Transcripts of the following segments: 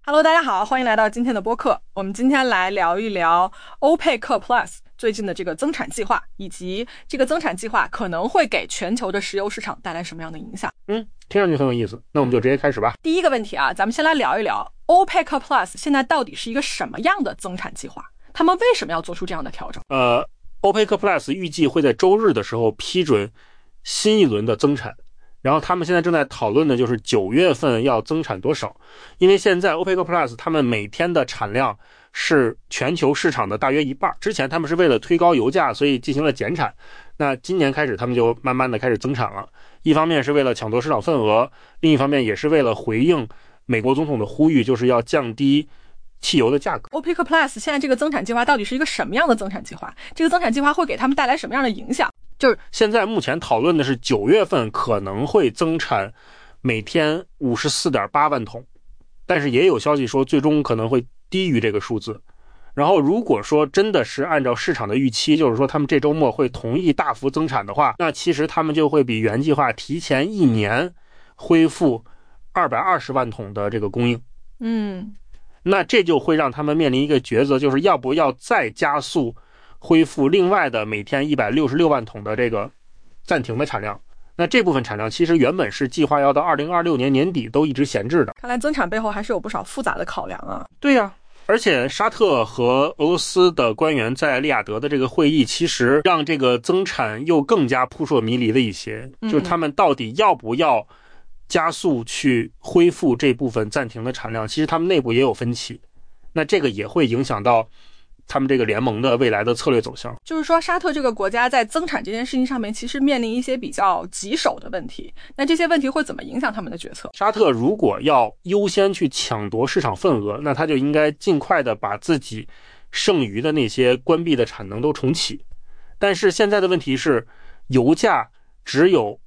Hello， 大家好，欢迎来到今天的播客。我们今天来聊一聊欧佩克 Plus 最近的这个增产计划，以及这个增产计划可能会给全球的石油市场带来什么样的影响。 听上去很有意思，那我们就直接开始吧。 第一个问题啊，咱们先来聊一聊欧佩克 Plus 现在到底是一个什么样的增产计划，他们为什么要做出这样的调整？ 欧佩克 Plus 预计会在周日的时候批准新一轮的增产，然后他们现在正在讨论的就是9月份要增产多少。因为现在欧佩克 Plus 他们每天的产量是全球市场的大约一半，之前他们是为了推高油价所以进行了减产，那今年开始他们就慢慢的开始增产了，一方面是为了抢夺市场份额，另一方面也是为了回应美国总统的呼吁，就是要降低汽油的价格。 OPEC Plus 现在这个增产计划到底是一个什么样的增产计划？这个增产计划会给他们带来什么样的影响？ 就是现在目前讨论的是9月份可能会增产每天 54.8 万桶，但是也有消息说最终可能会低于这个数字。然后如果说真的是按照市场的预期，就是说他们这周末会同意大幅增产的话，那其实他们就会比原计划提前1年恢复220万桶的这个供应。那这就会让他们面临一个抉择，就是要不要再加速恢复另外的每天166万桶的这个暂停的产量。那这部分产量其实原本是计划要到2026年年底都一直闲置的。 看来增产背后还是有不少复杂的考量啊。 对呀，而且沙特和俄罗斯的官员在利雅得的这个会议，其实让这个增产又更加扑朔迷离了一些，就是他们到底要不要加速去恢复这部分暂停的产量，其实他们内部也有分歧。那这个也会影响到他们这个联盟的未来的策略走向。 就是说沙特这个国家在增产这件事情上面其实面临一些比较棘手的问题，那这些问题会怎么影响他们的决策？ 沙特如果要优先去抢夺市场份额，那他就应该尽快的把自己剩余的那些关闭的产能都重启。但是现在的问题是油价只有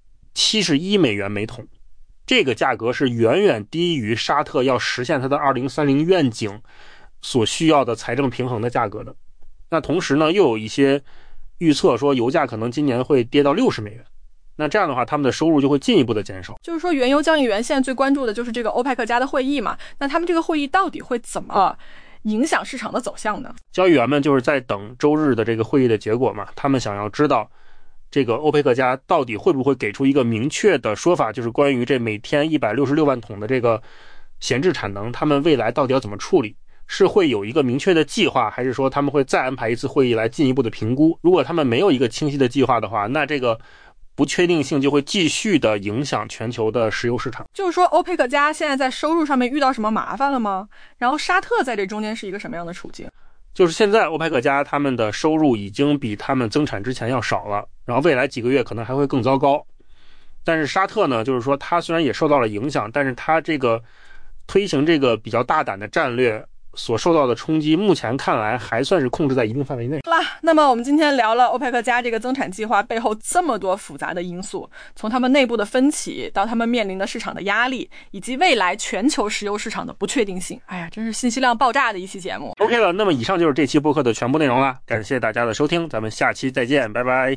71美元每桶，这个价格是远远低于沙特要实现它的2030愿景所需要的财政平衡的价格的。那同时呢，又有一些预测说油价可能今年会跌到60美元，那这样的话他们的收入就会进一步的减少。 就是说原油交易员现在最关注的就是这个欧佩克加的会议嘛，那他们这个会议到底会怎么影响市场的走向呢？ 交易员们就是在等周日的这个会议的结果嘛，他们想要知道这个欧佩克加到底会不会给出一个明确的说法，就是关于这每天166万桶的这个闲置产能，他们未来到底要怎么处理，是会有一个明确的计划，还是说他们会再安排一次会议来进一步的评估。如果他们没有一个清晰的计划的话，那这个不确定性就会继续的影响全球的石油市场。 就是说欧佩克加现在在收入上面遇到什么麻烦了吗？然后沙特在这中间是一个什么样的处境？ 就是现在欧佩克加他们的收入已经比他们增产之前要少了，然后未来几个月可能还会更糟糕。但是沙特呢，就是说它虽然也受到了影响，但是它这个推行这个比较大胆的战略所受到的冲击，目前看来还算是控制在一定范围内。 好啦，那么我们今天聊了欧佩克加这个增产计划背后这么多复杂的因素，从他们内部的分歧到他们面临的市场的压力，以及未来全球石油市场的不确定性。哎呀，真是信息量爆炸的一期节目。 OK 了，那么以上就是这期播客的全部内容了，感谢大家的收听，咱们下期再见，拜拜。